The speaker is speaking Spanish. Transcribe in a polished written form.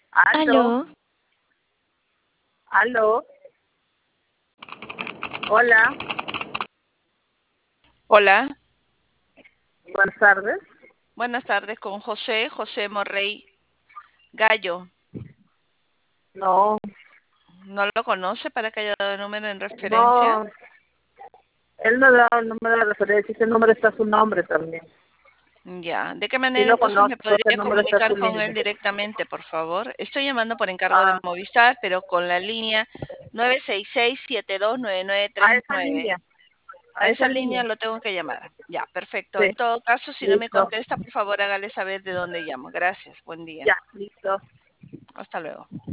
Aló, Aló, aló, hola, Hola, buenas tardes. buenas tardes con José Morrey Gallo. No, ¿No lo conoce para que haya dado el número en referencia? no, él no da el número de referencia, ese número está su nombre también. Ya, ¿de qué Sí manera lo entonces me conozco, ese podría número está comunicar su con línea. él directamente, por favor? Estoy llamando por encargo de Ah, Movistar, pero con la línea 966-729939. a esa línea, A a esa esa línea. línea lo tengo que llamar. Ya, perfecto. Sí, En todo caso, si no me listo, contesta, por favor hágale saber de dónde llamo. Gracias, buen día. ya, listo. Hasta luego.